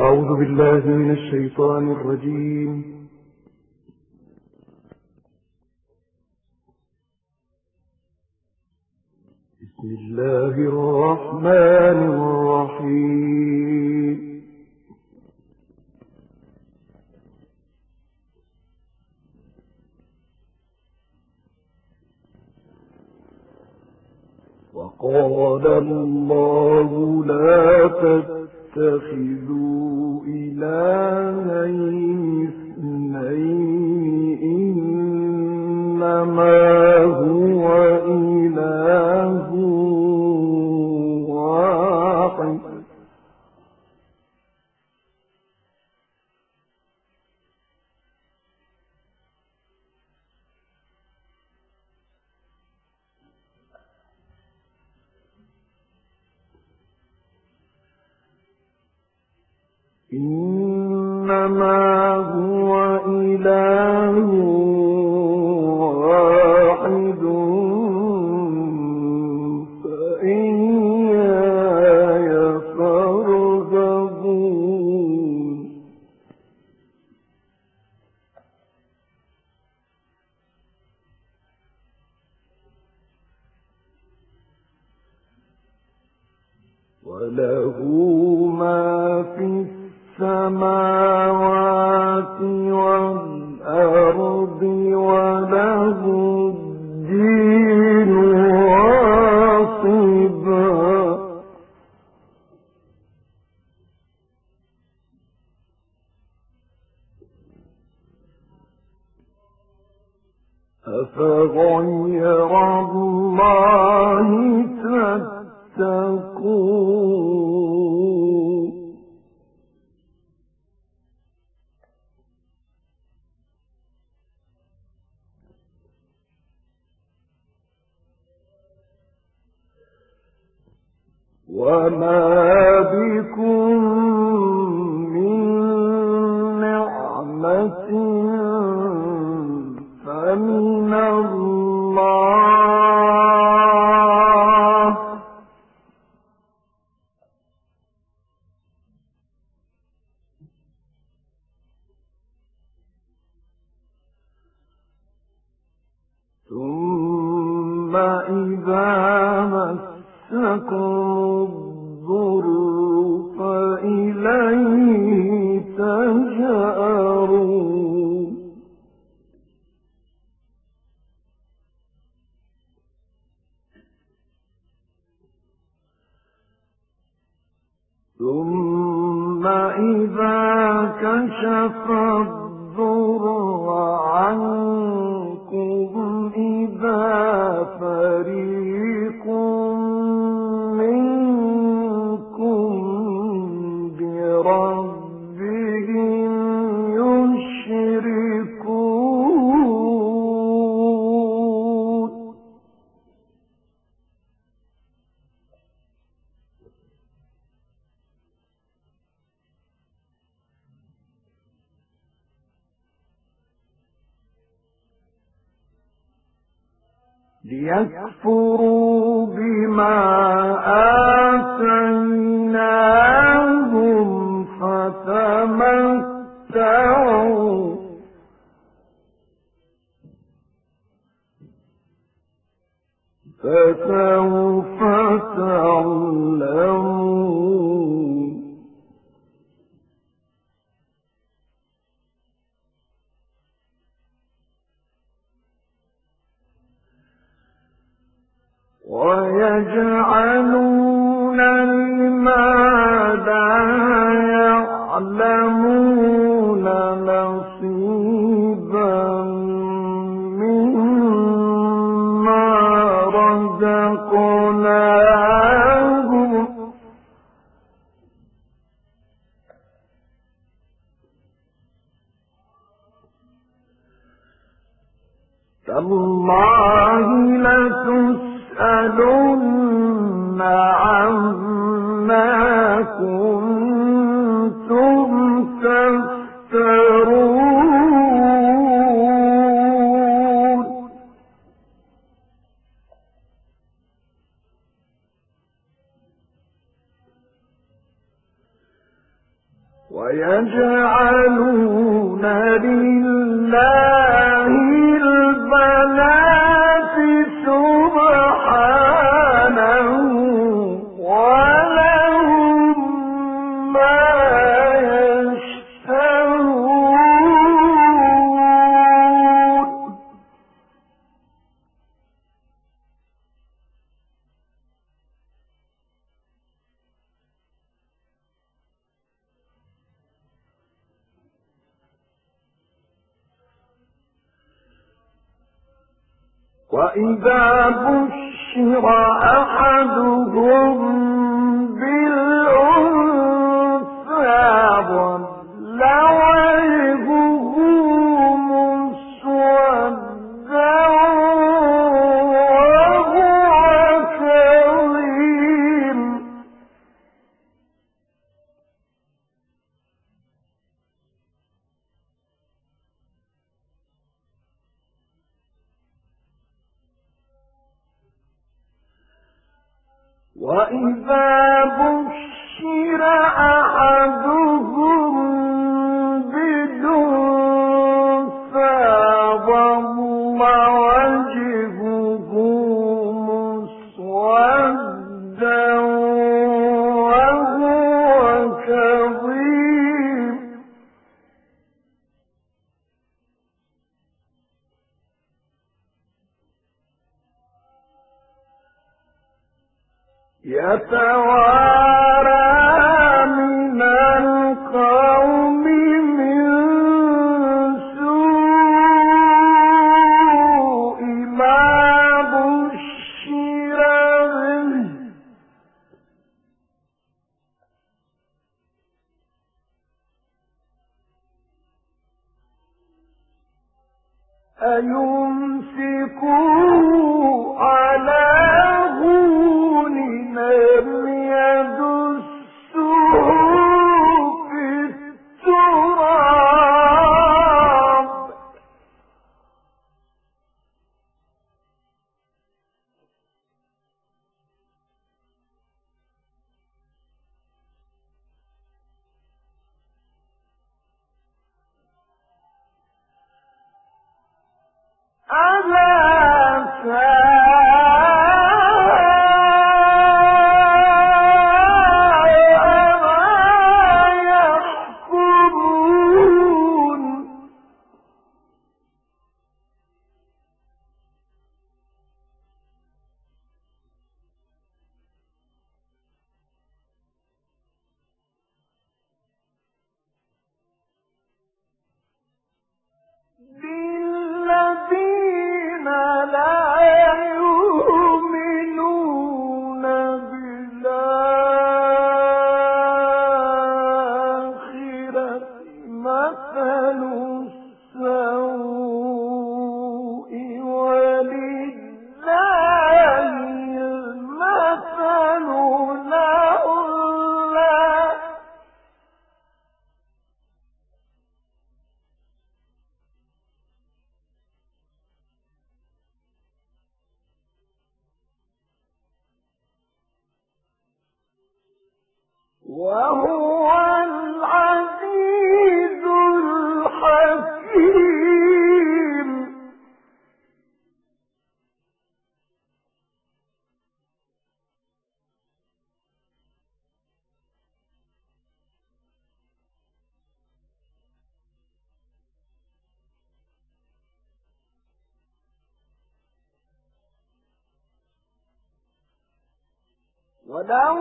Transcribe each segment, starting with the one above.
أعوذ بالله من الشيطان الرجيم. بسم الله الرحمن الرحيم. وقال الله لا تتخذوا إلهين اثنين إنما هو إله واحد إنما هو إله واحد فإياي فارهبون. وله ما في السماوات والأرض وله الدين واصبا. أفغير الله تتقون. وما بكم من نعمة فمن الله ثم إذا مسكم الضر فإليه تجأرون. ثم إذا كشف الضر عنكم إذا فريق منكم بربهم يشركون. ليكفروا بما آتيناهم فتمتعوا فسوف تعلمون. ويجعلون لما لا يعلمون نصيبا مما رزقناهم تالله لتسألن عما كنتم تفترون. ويجعلون لله البنات سبحانه ولهم ما يشتهون. وإذا بشر أحدهم بالأنثى ظل وجهه مسودا وهو كظيم. وإذا بشر أحدهم بالأنثى ظل وجهه مسودا وهو كظيم. يتوارى من القوم من سوء ما بشر به أيمسكوه على هون أم يدسه في التراب. ألا ساء ما يحكمون. بالذين لا يؤمنون بالآخرة مثل السوء ولله المثل الأعلى. وهو العزيز الحكيم. ولو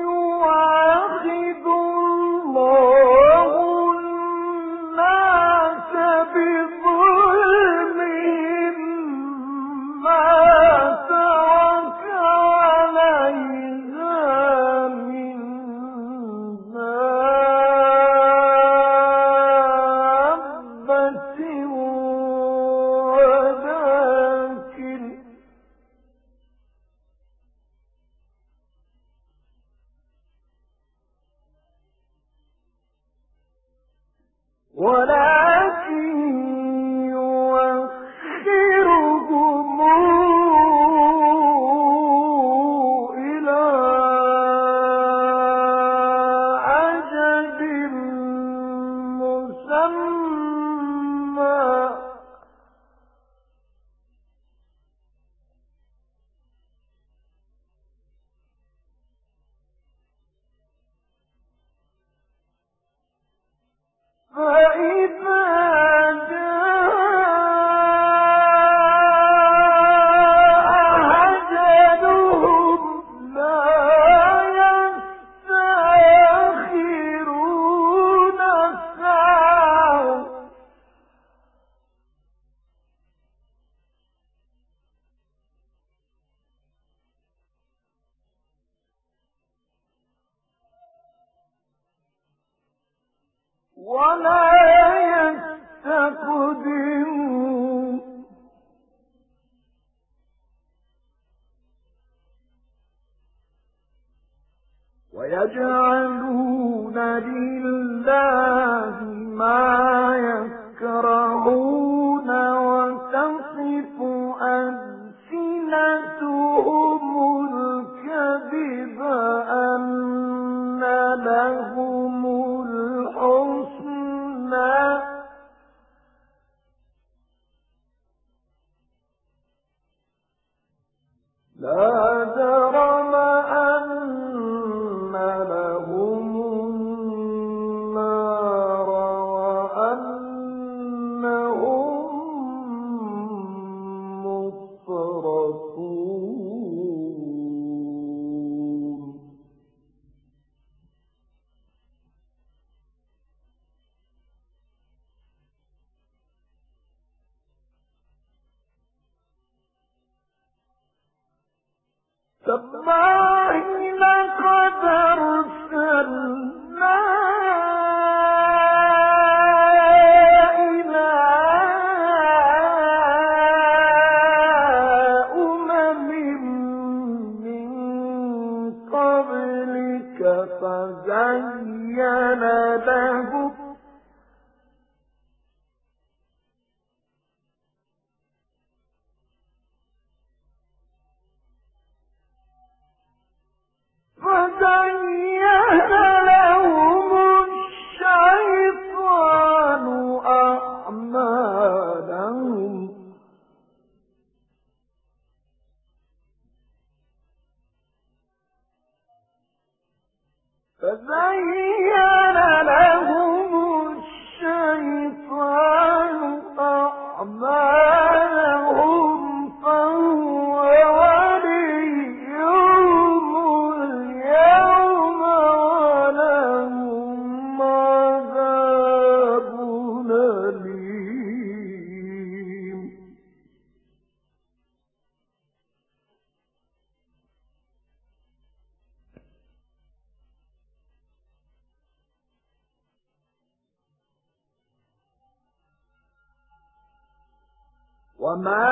يواخذ الله الناس بظلمهم ما ترك عليها من دابة ولكن يؤخرهم إلى أجل ولا يستقدمون ويجعلون لله ما يكرهون وتصف ألسنتهم الكذب أن لهم الحسنى لا جرم أن لهم النار وأنهم مفرطون تالله لقد أرسلنا إلى أمم من قبلك فزين لهم الشيطان أعمالهم فهو وليهم اليوم ولهم عذاب أليم وما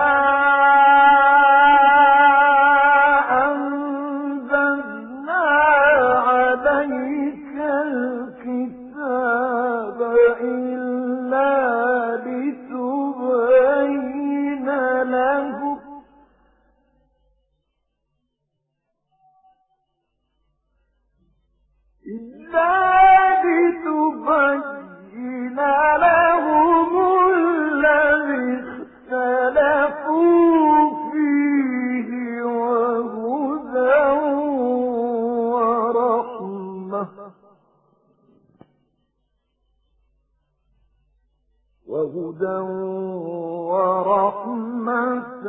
أنزلنا عليك الكتاب إلا لتبين لهم الذي اختلفوا فيه وهدى ورحمة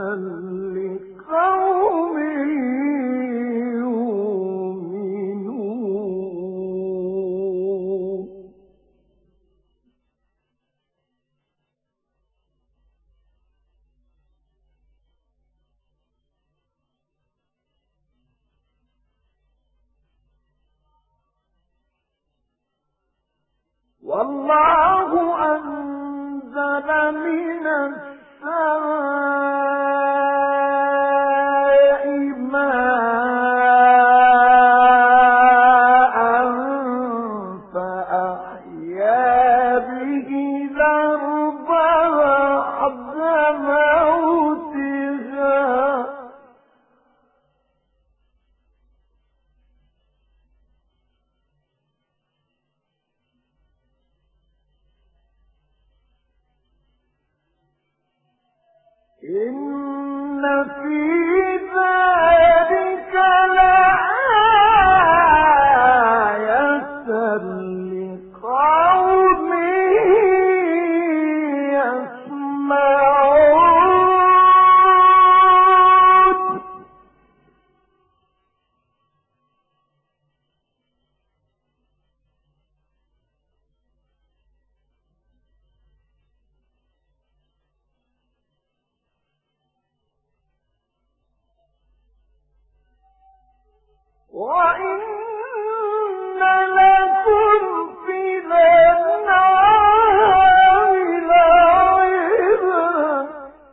لقوم يؤمنون والله أنزل من السماء ماء فأحيا به الأرض بعد موتها إن في ذلك لآية لقوم وإن لكم في الأنعام لعبرة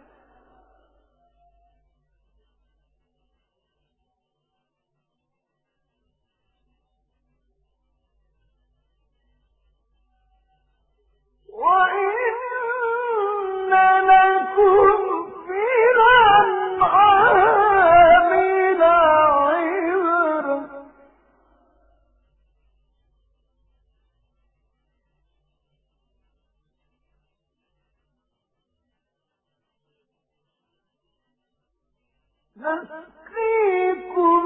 نسقيكم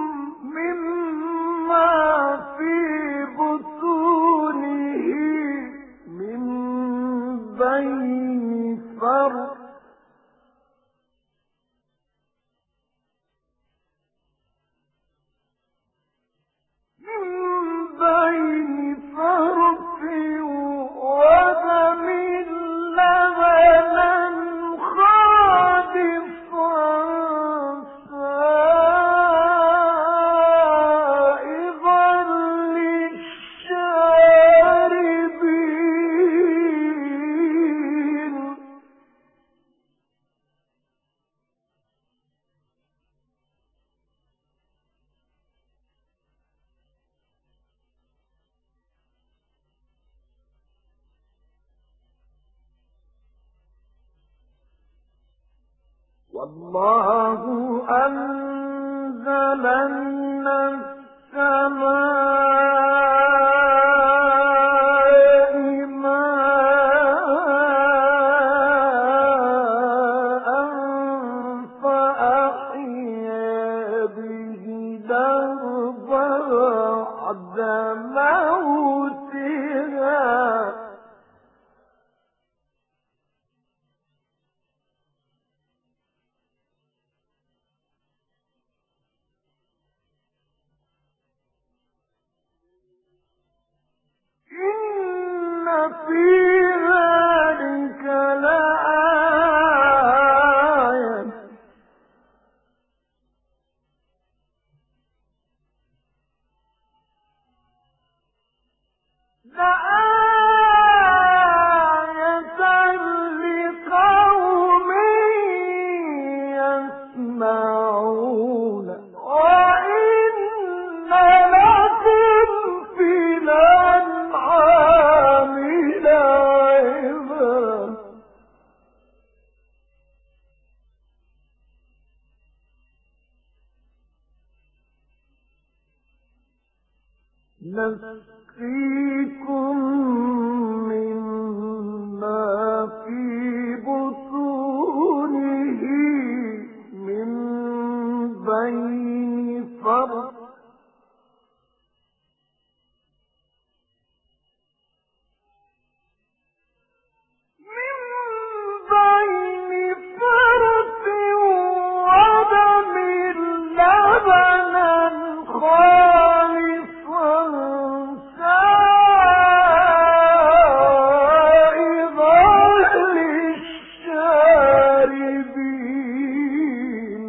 مما في بطونه من بين فرث ودم لبنا خالصا سائغا للشاربين والله أنزل من السماء ماء فأحيا به الأرض بعد موتها إن في ذلك لآية لقوم يسمعون وإن لكم في الأنعام لعبرة نسقيكم مما في بطونه من بين فرث ودم لبنا خالصا سائغا للشاربين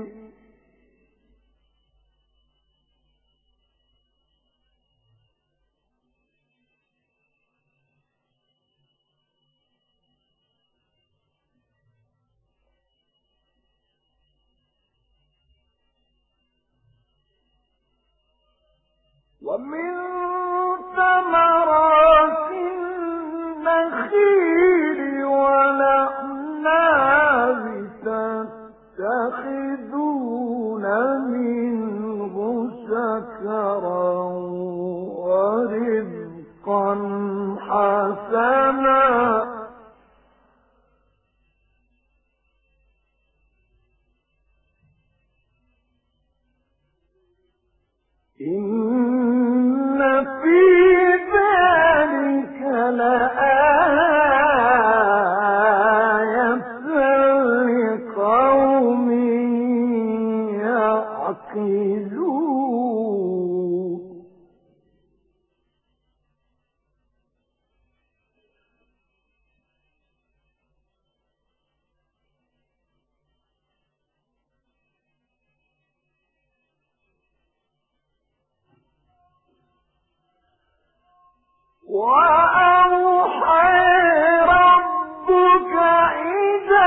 ومن ثمرات النخيل والأعناب تتخذون منه سكرا ورزقا حسنا إن في ذلك لآية لقوم يعقلون وأوحى ربك إلى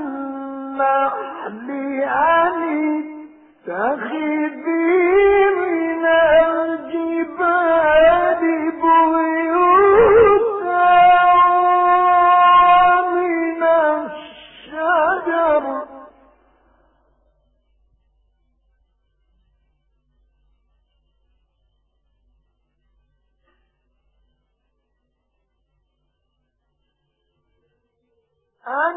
النحل أن اتخذي من الجبال بيوتا ومن الشجر أن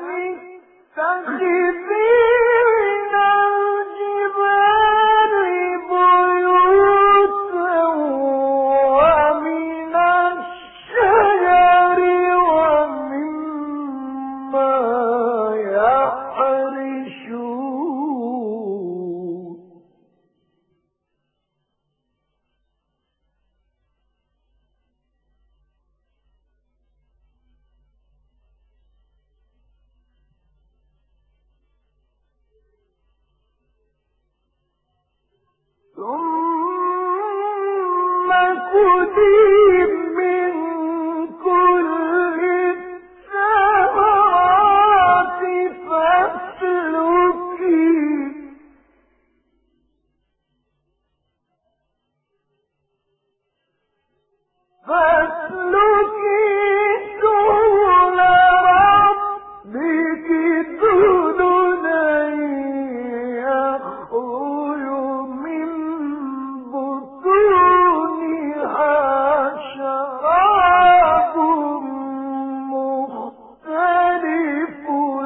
اتخذي من الجبال بيوتا ومن الشجر ومما يعرشون ثم كلي من كل الثمرات فاسلكي سبل ربك ذللا يخرج من بطونها شراب مختلف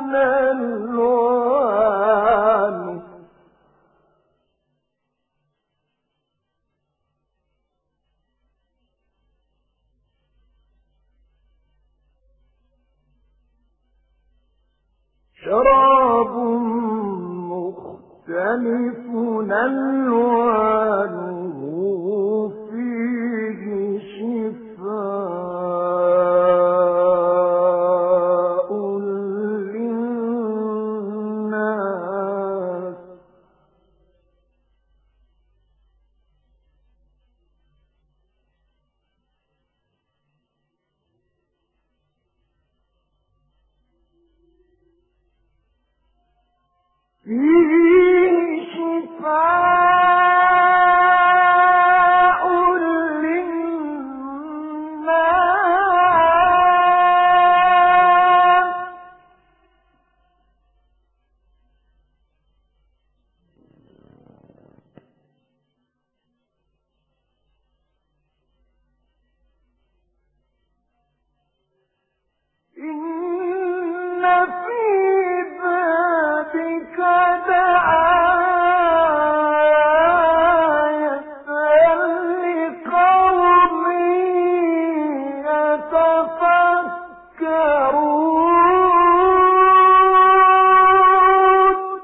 ألوانه شراب مختلف ألوانه فيه شفاء للناس فيه شفاء للناس إن في ذلك لآية لقوم يتفكرون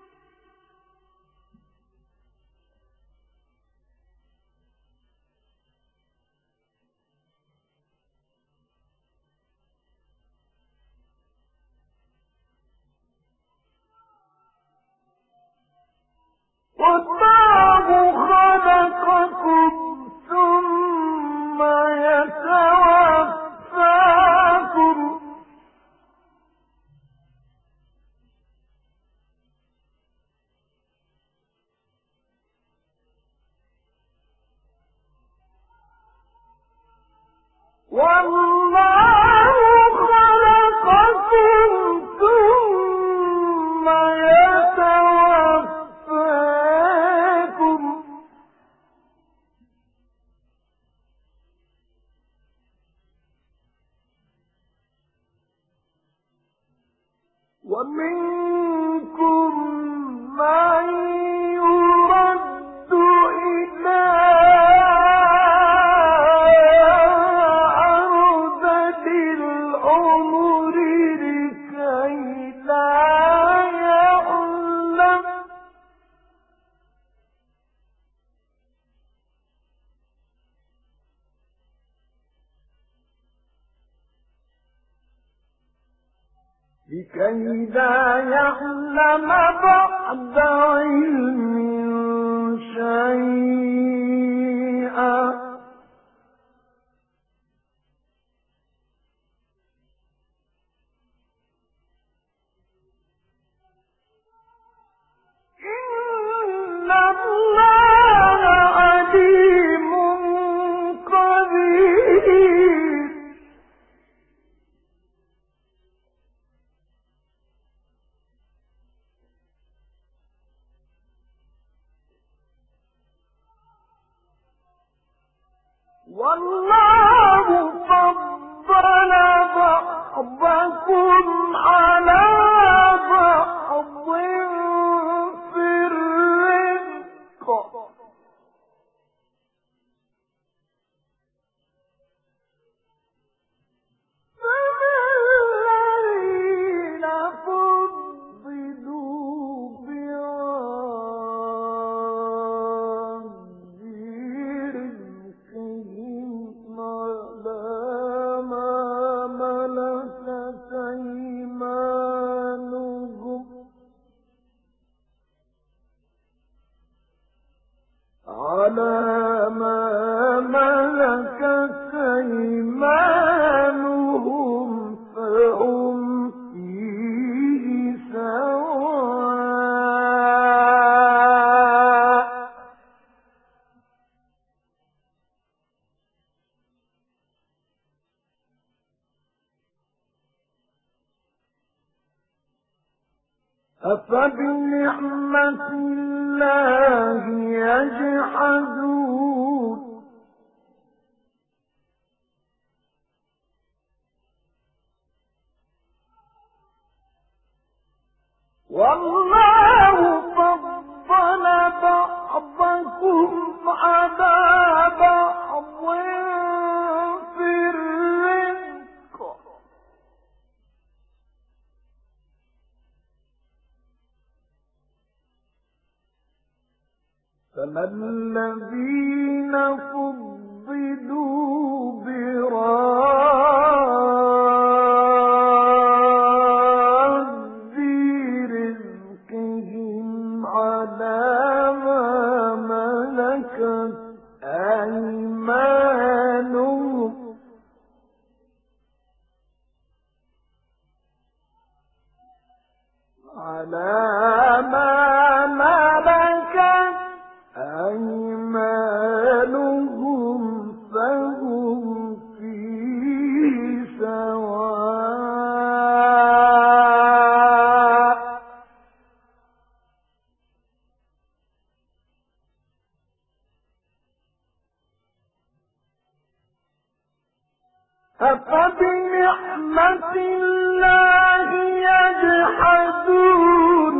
والله خلقكم ثم يتوفاكم والله خلقكم ثم يتوفاكم ومنكم من يرد إلى أرذل العمر لكي لا يعلم بعد علم شيئا والله فضل بعضكم على بعض في الرزق فالذين فضلوا برد رزقهم على ما ملكت أيمانهم فهم فيه سواء أفبنعمة الله يجحدون والله فضل بعضكم على بعض في الرزق فما الذين فضلوا براد رزقهم على ما ملكت أيمانهم فهم فيه سواء أفبنعمة الله يجحدون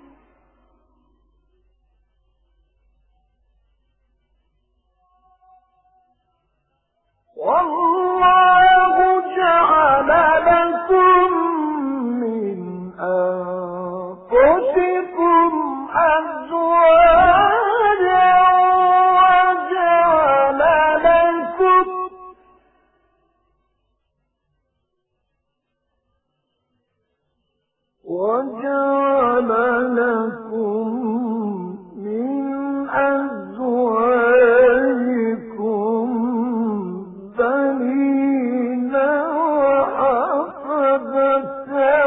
والله جعل لكم من أنفسكم أزواجا وجعل لكم من أزواجكم بنين وحفدة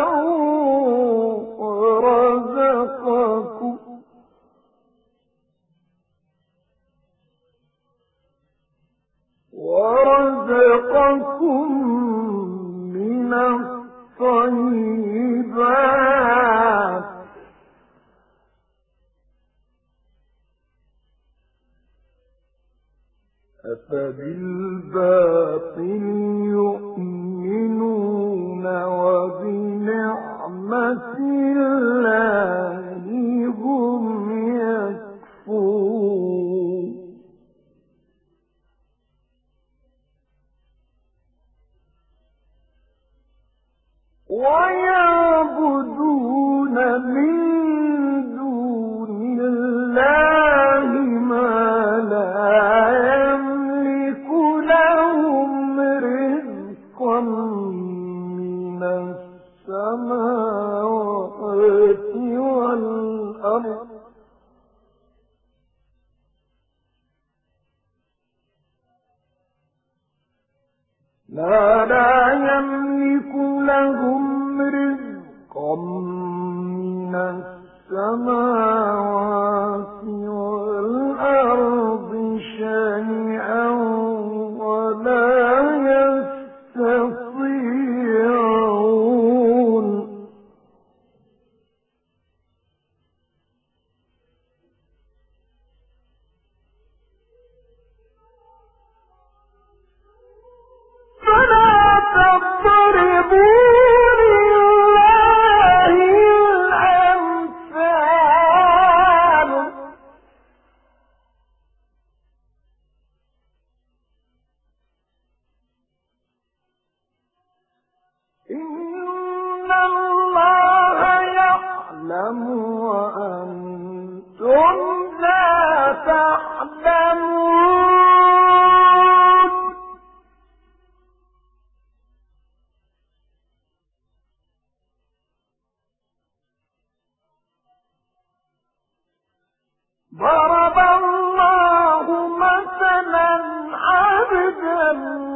ورزقكم من الطيبات أفبالباطل يؤمنون وبنعمة الله هم يكفرون ويعبدون من دون الله ما لا يملك لهم رزقا من السماوات والأرض لا يملك لهم يعلم وأنتم لا تعلمون. ضرب الله مثلا عبدا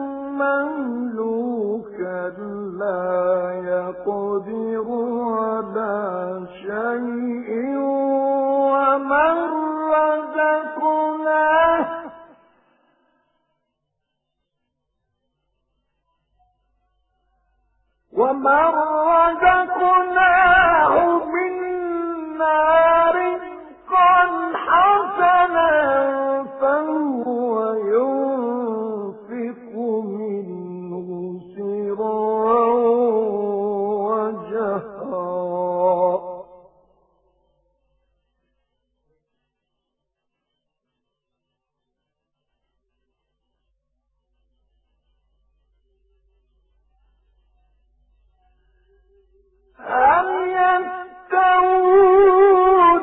مملوكا لا يقدر على شيء ومن رزقناه منا رزقا حسنا فهو ينفق منه سرا وجهرا هل يستوون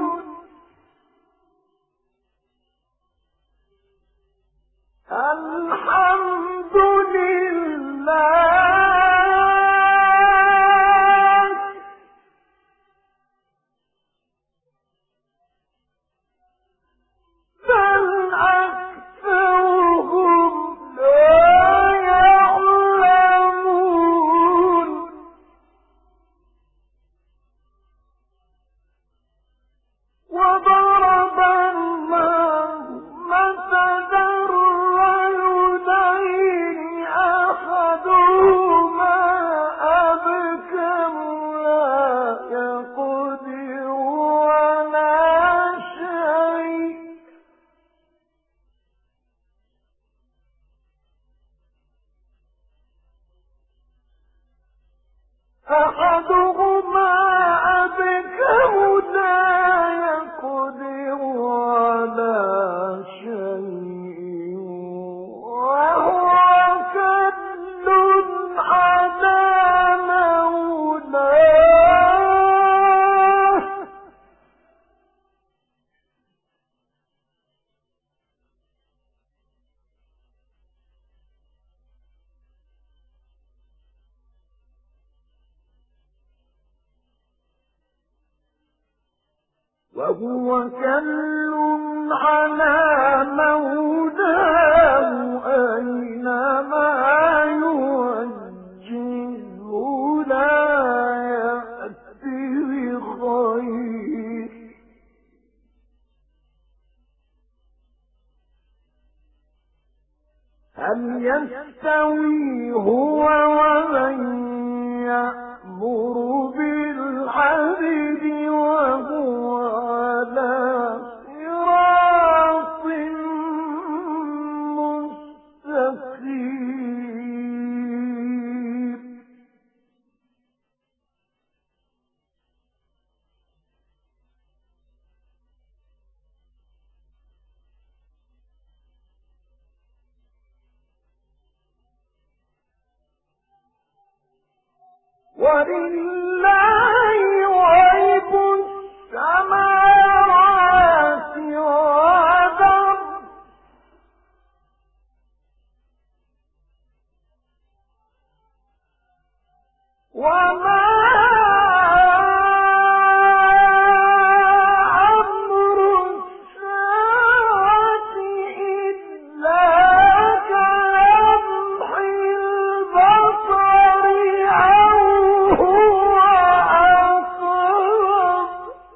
الحمد لله بل أكثرهم لا يعلمون. وضرب الله مثلا رجلين أحدهما أبكم لا يقدر على شيء أحدهما أبكم لا يقدر على شيء وهو كل على مولاه وهو كل على مولاه أينما يوجهه لا يأتي بخير. هل يستوي هو ومن يأمر بالعدل وهو على صراط مستقيم. ولله غيب السماوات والأرض وما أمر الساعة إلا كلمح البصر أو هو أقرب.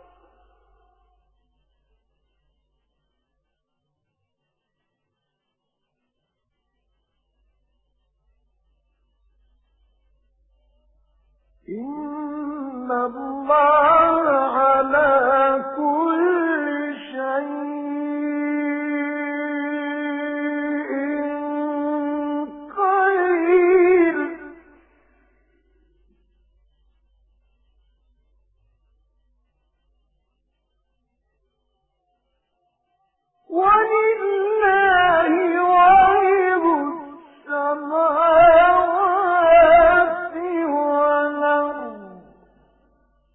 إن الله على كل شيء قدير. ولله غيب السماوات والأرض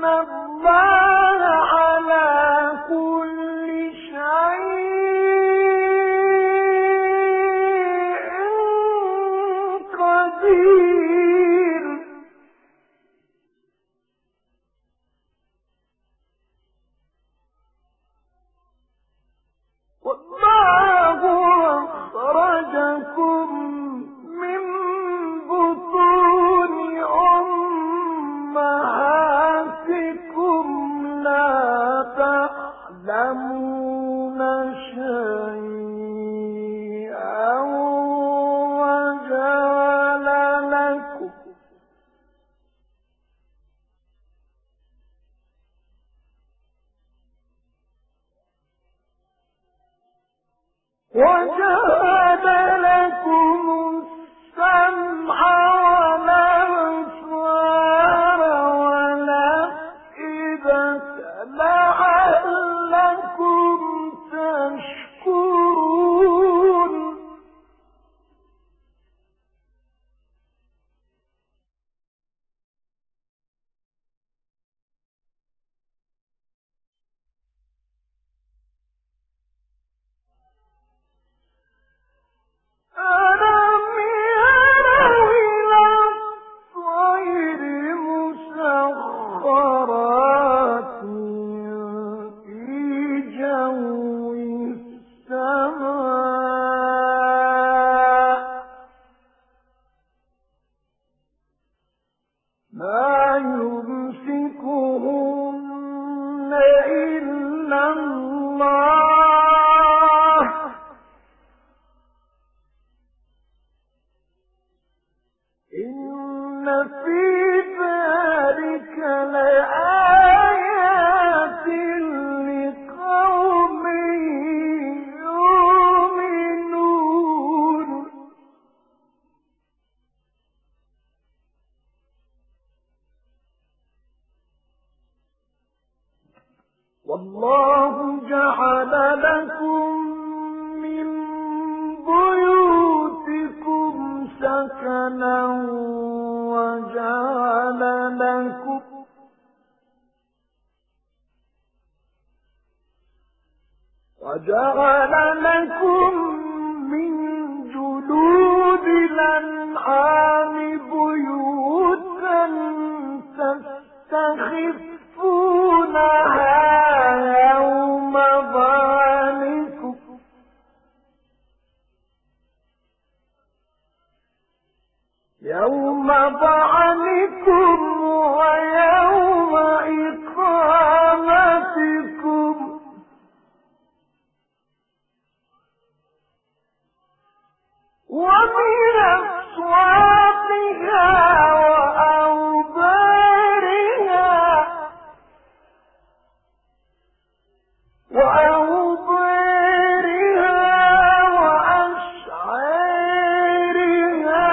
الله على كل شيء قدير والله أخرجكم من بطون أمهاتكم لا تعلمون شيئا وجعل لكم السمع والأبصار والأفئدة لعلكم تشكرون ألم يروا إلى الطير مسخرات في جو السماء ما يمسكهن إلا الله إن في ذلك لآيات لقوم يؤمنون والله جعل لكم من بيوتكم سكنا وجعل لكم من جلود الأنعام بيوتا تستخفونها يوم ظعنكم ويوم إقامتكم ومن أصواتها وأوبارها وأشعارها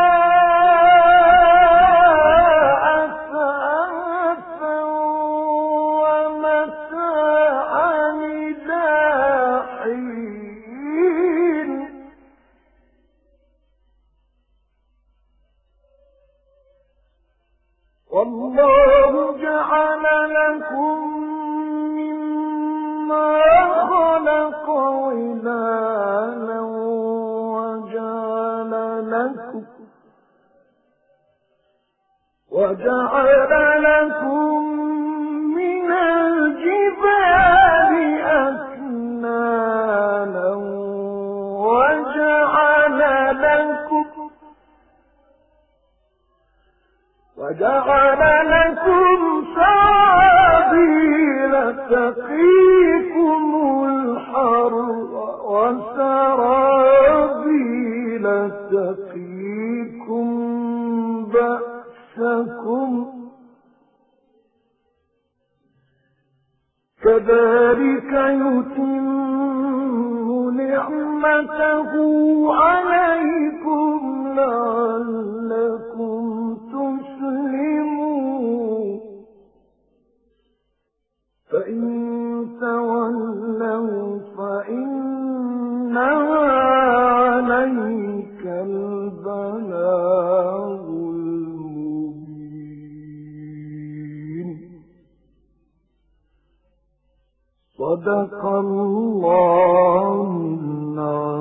أثاثا ومتاعا إلى حين والله جعل لكم مما خلق ظلالا وجعل لكم من الجبال أكنانا وجعل لكم سرابيل تقيكم الحر وسرابيل تقيكم بأسكم كذلك يتم نعمته عليكم لعلكم تسلمون فإن تولوا فإنما عليك البلاغ المبين صدق الله العظيم.